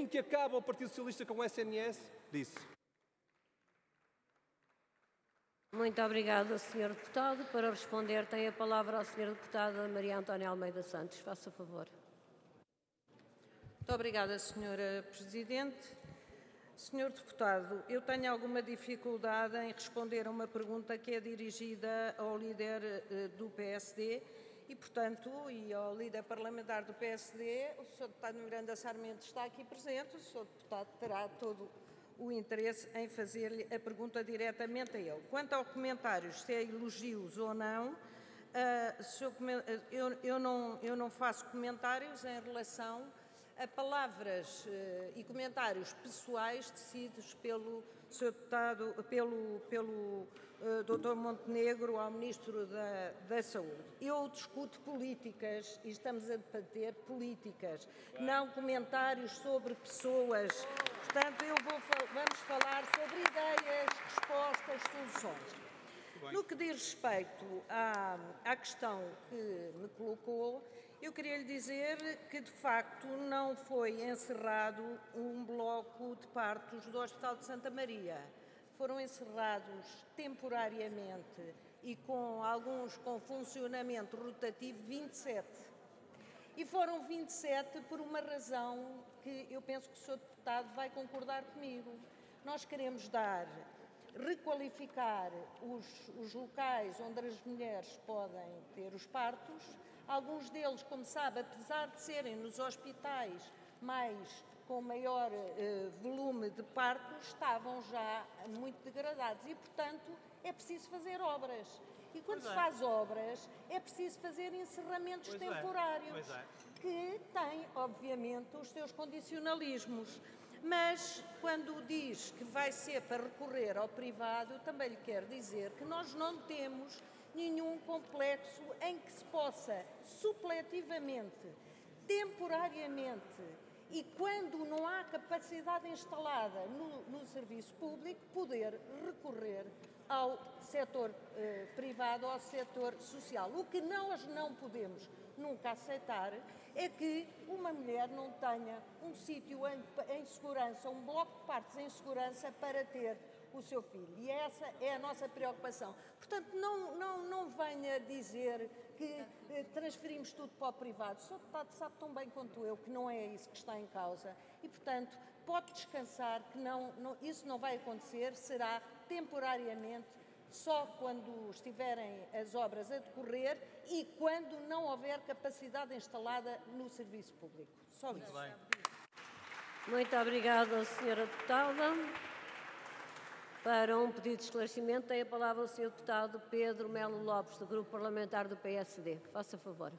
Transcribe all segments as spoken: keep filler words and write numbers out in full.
assim que acaba o Partido Socialista com o S N S? Disse. Muito obrigada, senhor Deputado. Para responder, tem a palavra a senhora Deputada Maria Antónia Almeida Santos. Faça favor. Muito obrigada, senhora Presidente. senhor Deputado, eu tenho alguma dificuldade em responder a uma pergunta que é dirigida ao líder uh, do P S D e, portanto, e ao líder parlamentar do P S D. O senhor Deputado Miranda Sarmento está aqui presente, o senhor Deputado terá todo o interesse em fazer-lhe a pergunta diretamente a ele. Quanto ao comentário, se é elogios ou não, uh, se eu, eu, eu, não, eu não faço comentários em relação a palavras uh, e comentários pessoais tecidos pelo senhor Deputado, pelo, pelo uh, doutor Montenegro ao Ministro da, da Saúde. Eu discuto políticas e estamos a debater políticas, não comentários sobre pessoas. Portanto, eu vou, vamos falar sobre ideias, respostas, soluções. No que diz respeito à, à questão que me colocou, eu queria lhe dizer que, de facto, não foi encerrado um bloco de partos do Hospital de Santa Maria. Foram encerrados temporariamente e com alguns com funcionamento rotativo vinte e sete. E foram vinte e sete por uma razão que eu penso que o senhor Deputado vai concordar comigo. Nós queremos dar, requalificar os, os locais onde as mulheres podem ter os partos. Alguns deles, como sabe, apesar de serem nos hospitais mais, com maior eh, volume de partos, estavam já muito degradados e, portanto, é preciso fazer obras. E quando se faz obras, é preciso fazer encerramentos pois temporários, é. É. que têm, obviamente, os seus condicionalismos. Mas, quando diz que vai ser para recorrer ao privado, também lhe quero dizer que nós não temos nenhum complexo em que se possa, supletivamente, temporariamente, e quando não há capacidade instalada no, no serviço público, poder recorrer ao setor eh, privado, ao setor social. O que nós não podemos nunca aceitar é que uma mulher não tenha um sítio em, em segurança, um bloco de partos em segurança para ter o seu filho. E essa é a nossa preocupação. Portanto, não, não, não venha dizer que eh, transferimos tudo para o privado. O senhor Deputado sabe tão bem quanto eu que não é isso que está em causa. E, portanto, pode descansar que não, não, isso não vai acontecer, será temporariamente, só quando estiverem as obras a decorrer e quando não houver capacidade instalada no serviço público. Só isso. Muito bem. Muito obrigada, senhora Deputada. Para um pedido de esclarecimento, tem a palavra o senhor Deputado Pedro Melo Lopes, do Grupo Parlamentar do P S D. Faça favor.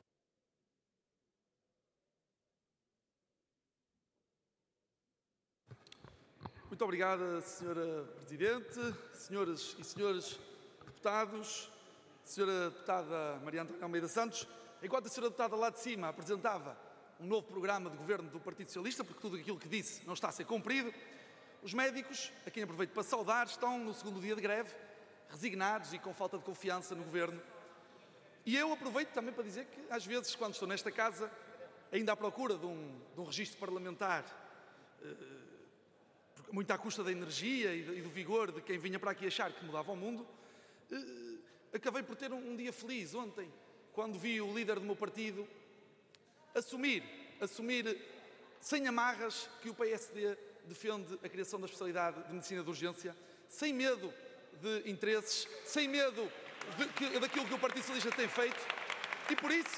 Muito obrigada, senhora Presidente, senhoras e senhores deputados, senhora Deputada Maria Antónia Almeida Santos. Enquanto a senhora Deputada lá de cima apresentava um novo programa de governo do Partido Socialista, porque tudo aquilo que disse não está a ser cumprido, os médicos, a quem aproveito para saudar, estão no segundo dia de greve, resignados e com falta de confiança no governo. E eu aproveito também para dizer que, às vezes, quando estou nesta casa, ainda à procura de um, de um registro parlamentar, eh, muito à custa da energia e do vigor de quem vinha para aqui achar que mudava o mundo, eh, acabei por ter um, um dia feliz ontem, quando vi o líder do meu partido assumir, assumir sem amarras que o P S D defende a criação da especialidade de medicina de urgência, sem medo de interesses, sem medo de, que, daquilo que o Partido Socialista tem feito, e por isso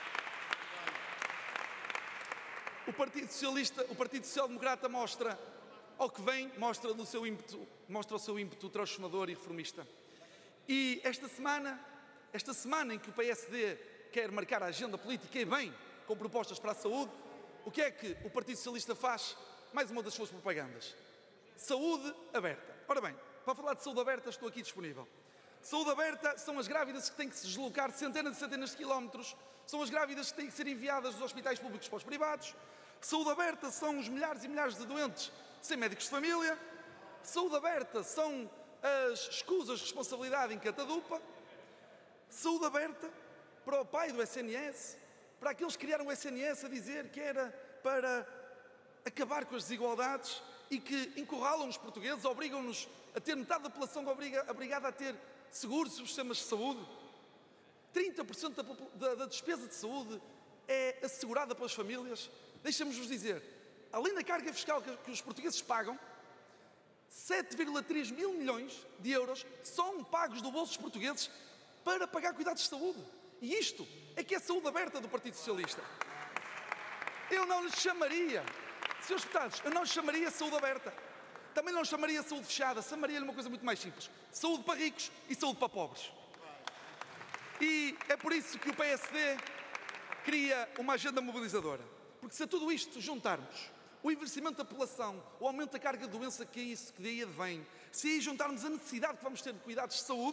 o Partido Socialista, o Partido Social Democrata mostra ao que vem, mostra, no seu ímpeto, mostra o seu ímpeto transformador e reformista. E esta semana, esta semana em que o P S D quer marcar a agenda política e bem, com propostas para a saúde, o que é que o Partido Socialista faz? Mais uma das suas propagandas. Saúde aberta. Ora bem, para falar de saúde aberta estou aqui disponível. Saúde aberta são as grávidas que têm que se deslocar centenas e centenas de quilómetros, são as grávidas que têm que ser enviadas dos hospitais públicos para os privados. Saúde aberta são os milhares e milhares de doentes sem médicos de família. Saúde aberta são as escusas de responsabilidade em catadupa. Saúde aberta para o pai do S N S, para aqueles que criaram o S N S a dizer que era para acabar com as desigualdades e que encurralam os portugueses, obrigam-nos a ter metade da população obrigada a ter seguros sobre sistemas de saúde. trinta por cento da, da, da despesa de saúde é assegurada pelas famílias. Deixamos-vos dizer, além da carga fiscal que, que os portugueses pagam, sete vírgula três mil milhões de euros são pagos do bolso dos portugueses para pagar cuidados de saúde. E isto é que é a saúde aberta do Partido Socialista. Eu não lhes chamaria, senhores deputados, eu não lhes chamaria saúde aberta. Também não lhes chamaria saúde fechada. Chamaria-lhe uma coisa muito mais simples. Saúde para ricos e saúde para pobres. E é por isso que o P S D cria uma agenda mobilizadora. Porque se a tudo isto juntarmos o envelhecimento da população, o aumento da carga de doença que é isso que daí advém, se aí juntarmos a necessidade que vamos ter de cuidados de saúde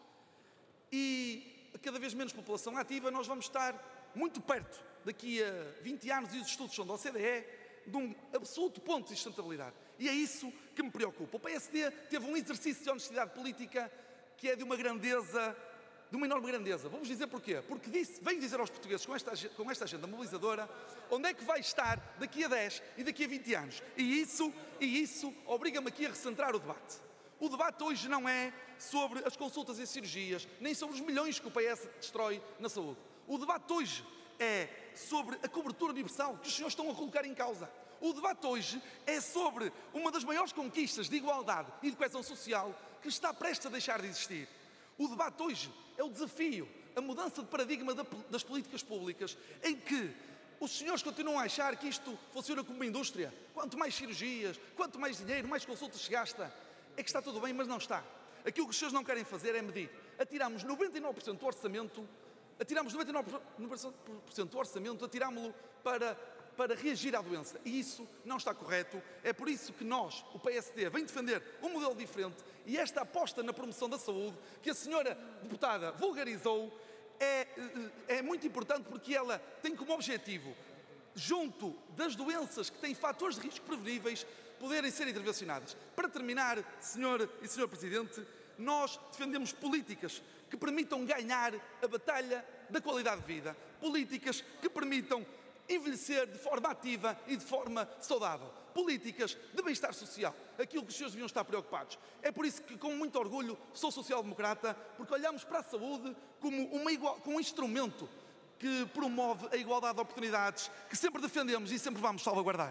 e cada vez menos população ativa, nós vamos estar muito perto, daqui a vinte anos, e os estudos são da O C D E, de um absoluto ponto de sustentabilidade. E é isso que me preocupa. O P S D teve um exercício de honestidade política que é de uma grandeza, de uma enorme grandeza. Vamos dizer porquê? Porque disse, veio dizer aos portugueses, com esta, com esta agenda mobilizadora, onde é que vai estar daqui a dez e daqui a vinte anos. E isso, e isso obriga-me aqui a recentrar o debate. O debate hoje não é sobre as consultas e cirurgias, nem sobre os milhões que o P S destrói na saúde. O debate hoje é sobre a cobertura universal que os senhores estão a colocar em causa. O debate hoje é sobre uma das maiores conquistas de igualdade e de coesão social que está prestes a deixar de existir. O debate hoje é o desafio, a mudança de paradigma das políticas públicas, em que os senhores continuam a achar que isto funciona como uma indústria. Quanto mais cirurgias, quanto mais dinheiro, mais consultas se gasta. É que está tudo bem, mas não está. Aquilo que os senhores não querem fazer é medir. Atiramos noventa e nove por cento do orçamento, atiramos noventa e nove por cento do orçamento, atirámo-lo para, para reagir à doença. E isso não está correto. É por isso que nós, o P S D, vem defender um modelo diferente, e esta aposta na promoção da saúde, que a senhora deputada vulgarizou, é, é muito importante, porque ela tem como objetivo, junto das doenças que têm fatores de risco preveníveis, poderem ser intervencionadas. Para terminar, senhor e senhor Presidente, nós defendemos políticas que permitam ganhar a batalha da qualidade de vida. Políticas que permitam envelhecer de forma ativa e de forma saudável. Políticas de bem-estar social. Aquilo que os senhores deviam estar preocupados. É por isso que, com muito orgulho, sou social-democrata, porque olhamos para a saúde como, uma igual, como um instrumento que promove a igualdade de oportunidades, que sempre defendemos e sempre vamos salvaguardar.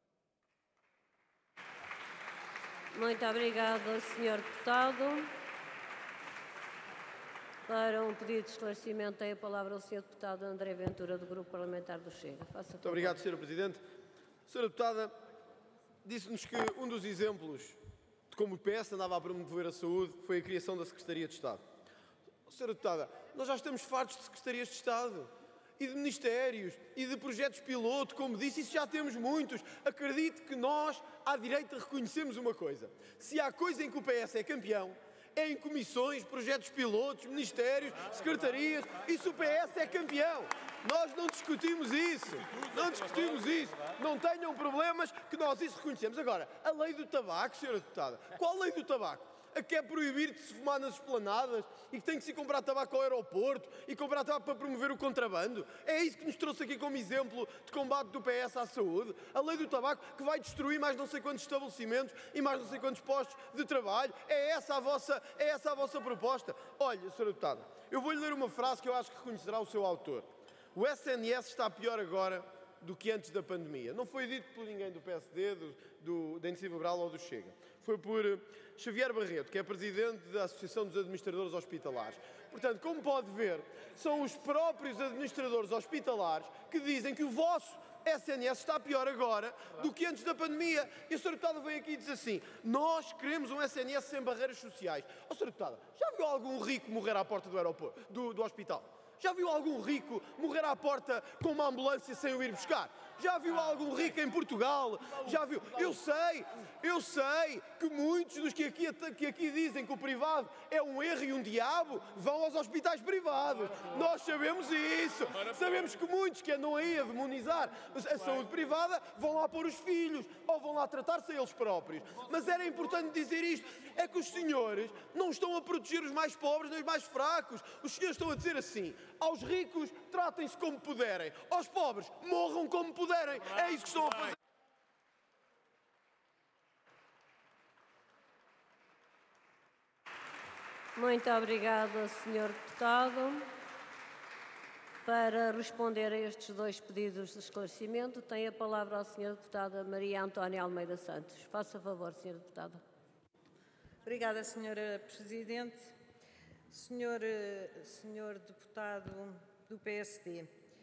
Muito obrigada, senhor Deputado. Para um pedido de esclarecimento, tem a palavra o senhor Deputado André Ventura, do Grupo Parlamentar do Chega. Faça Muito obrigado, senhora Presidente. Senhora Deputada, disse-nos que um dos exemplos de como o P S andava a promover a saúde foi a criação da Secretaria de Estado. Senhora Deputada, nós já estamos fartos de Secretarias de Estado e de Ministérios e de projetos piloto, como disse, isso já temos muitos. Acredite que nós, à direita, reconhecemos uma coisa. Se há coisa em que o P S é campeão, é em comissões, projetos pilotos, ministérios, secretarias. Isso o P S é campeão. Nós não discutimos isso. Não discutimos isso. Não tenham problemas que nós isso reconhecemos. Agora, a lei do tabaco, senhora deputada. Qual lei do tabaco? A que é proibir de se fumar nas esplanadas e que tem que se comprar tabaco ao aeroporto e comprar tabaco para promover o contrabando? É isso que nos trouxe aqui como exemplo de combate do P S à saúde? A lei do tabaco que vai destruir mais não sei quantos estabelecimentos e mais não sei quantos postos de trabalho? É essa a vossa, é essa a vossa proposta? Olha, senhora deputada, eu vou-lhe ler uma frase que eu acho que reconhecerá o seu autor. O S N S está pior agora do que antes da pandemia. Não foi dito por ninguém do P S D, do, do, da Iniciativa Liberal ou do Chega. Foi por Xavier Barreto, que é presidente da Associação dos Administradores Hospitalares. Portanto, como pode ver, são os próprios administradores hospitalares que dizem que o vosso S N S está pior agora do que antes da pandemia. E a senhora deputada vem aqui e diz assim: nós queremos um S N S sem barreiras sociais. Ó, senhora deputada, já viu algum rico morrer à porta do aeroporto, do, do hospital? Já viu algum rico morrer à porta com uma ambulância sem o ir buscar? Já viu algum rico em Portugal? Já viu? Eu sei, eu sei que muitos dos que aqui, que aqui dizem que o privado é um erro e um diabo vão aos hospitais privados. Nós sabemos isso. Sabemos que muitos que andam aí a demonizar a saúde privada vão lá pôr os filhos ou vão lá tratar-se a eles próprios. Mas era importante dizer isto. É que os senhores não estão a proteger os mais pobres nem os mais fracos. Os senhores estão a dizer assim: aos ricos tratem-se como puderem, aos pobres morram como puderem. É isso que estão a fazer. Muito obrigada, senhor Deputado. Para responder a estes dois pedidos de esclarecimento, tem a palavra a senhora Deputada Maria Antónia Almeida Santos. Faça favor, senhora Deputada. Obrigada, senhora Presidente. Senhor, senhor Deputado do P S D,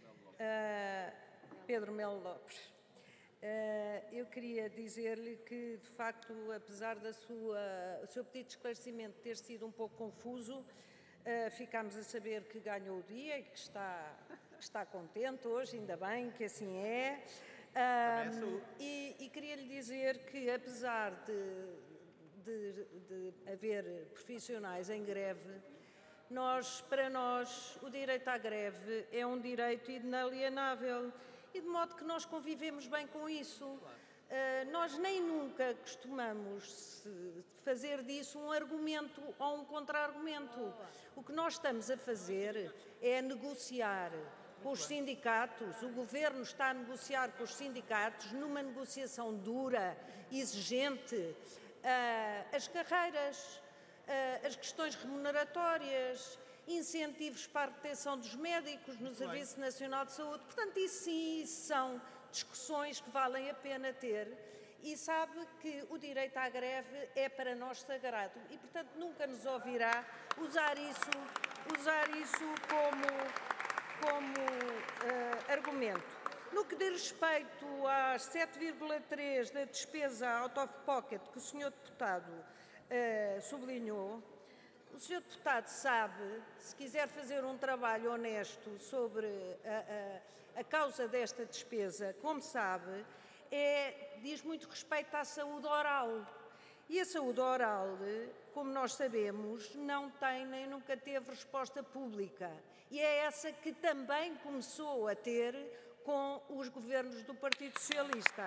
uh, Pedro Melo Lopes, uh, eu queria dizer-lhe que, de facto, apesar da sua, o seu pedido de esclarecimento ter sido um pouco confuso, uh, ficámos a saber que ganhou o dia e que está, que está contente hoje, ainda bem que assim é. Uh, e, e queria-lhe dizer que, apesar de De, de haver profissionais em greve, nós, para nós, o direito à greve é um direito inalienável e de modo que nós convivemos bem com isso. Uh, nós nem nunca costumamos fazer disso um argumento ou um contra-argumento. O que nós estamos a fazer é negociar com os sindicatos, o Governo está a negociar com os sindicatos numa negociação dura, exigente, Uh, as carreiras, uh, as questões remuneratórias, incentivos para a retenção dos médicos no Serviço Nacional de Saúde. Portanto, isso sim, isso são discussões que valem a pena ter e sabe que o direito à greve é para nós sagrado e, portanto, nunca nos ouvirá usar isso, usar isso como, como uh, argumento. No que diz respeito às sete vírgula três da despesa out of pocket que o senhor Deputado uh, sublinhou, o senhor Deputado sabe, se quiser fazer um trabalho honesto sobre a, a, a causa desta despesa, como sabe, é, diz muito respeito à saúde oral. E a saúde oral, como nós sabemos, não tem nem nunca teve resposta pública. E é essa que também começou a ter com os governos do Partido Socialista.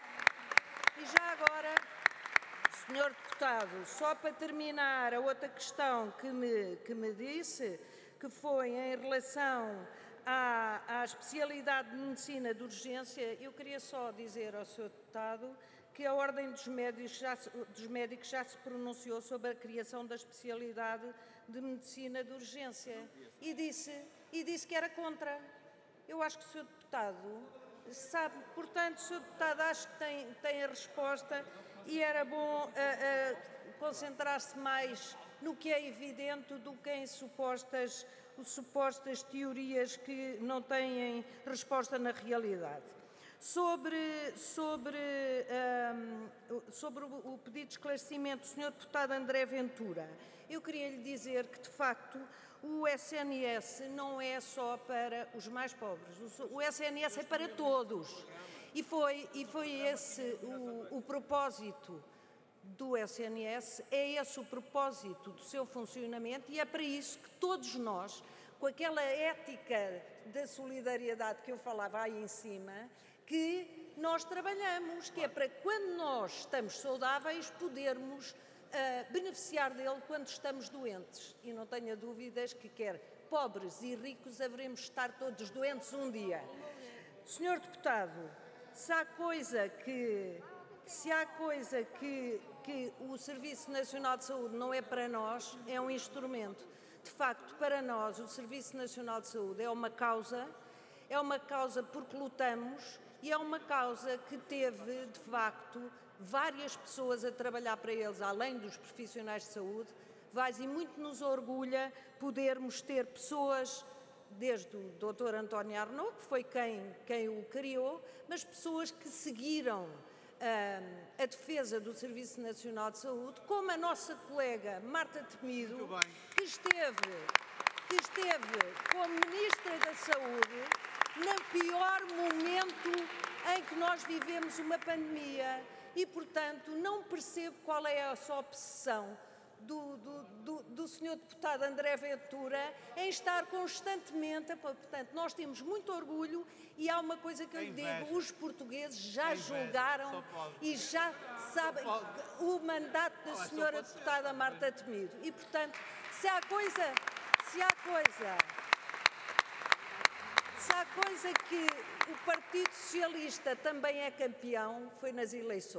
E já agora, senhor Deputado, só para terminar a outra questão que me, que me disse, que foi em relação à, à especialidade de medicina de urgência, eu queria só dizer ao senhor Deputado que a Ordem dos Médicos já, dos Médicos já se pronunciou sobre a criação da especialidade de medicina de urgência e disse, e disse que era contra. Eu acho que o senhor Deputado sabe, portanto, o senhor Deputado acho que tem, tem a resposta e era bom uh, uh, concentrar-se mais no que é evidente do que em supostas, supostas teorias que não têm resposta na realidade. Sobre, sobre, um, sobre o, o pedido de esclarecimento do senhor Deputado André Ventura, eu queria lhe dizer que, de facto, o S N S não é só para os mais pobres, o S N S é para todos. E foi, e foi esse o, o propósito do S N S, é esse o propósito do seu funcionamento e é para isso que todos nós, com aquela ética da solidariedade que eu falava aí em cima, que nós trabalhamos, que é para quando nós estamos saudáveis podermos uh, beneficiar dele quando estamos doentes. E não tenha dúvidas que quer pobres e ricos haveremos de estar todos doentes um dia. Senhor Deputado, se há coisa que, se há coisa que, que o Serviço Nacional de Saúde não é para nós, é um instrumento. De facto, para nós, o Serviço Nacional de Saúde é uma causa, é uma causa porque lutamos e é uma causa que teve, de facto, várias pessoas a trabalhar para eles, além dos profissionais de saúde, vais e muito nos orgulha podermos ter pessoas, desde o doutor António Arnaud, que foi quem, quem o criou, mas pessoas que seguiram uh, a defesa do Serviço Nacional de Saúde, como a nossa colega Marta Temido, que esteve, que esteve como Ministra da Saúde no pior momento em que nós vivemos uma pandemia e, portanto, não percebo qual é a sua obsessão do, do, do, do senhor Deputado André Ventura em estar constantemente... Portanto, nós temos muito orgulho e há uma coisa que eu lhe digo, os portugueses já julgaram e já sabem o mandato da senhora Deputada Marta Temido. E, portanto, se há coisa... Se há coisa... Se há coisa que o Partido Socialista também é campeão, foi nas eleições.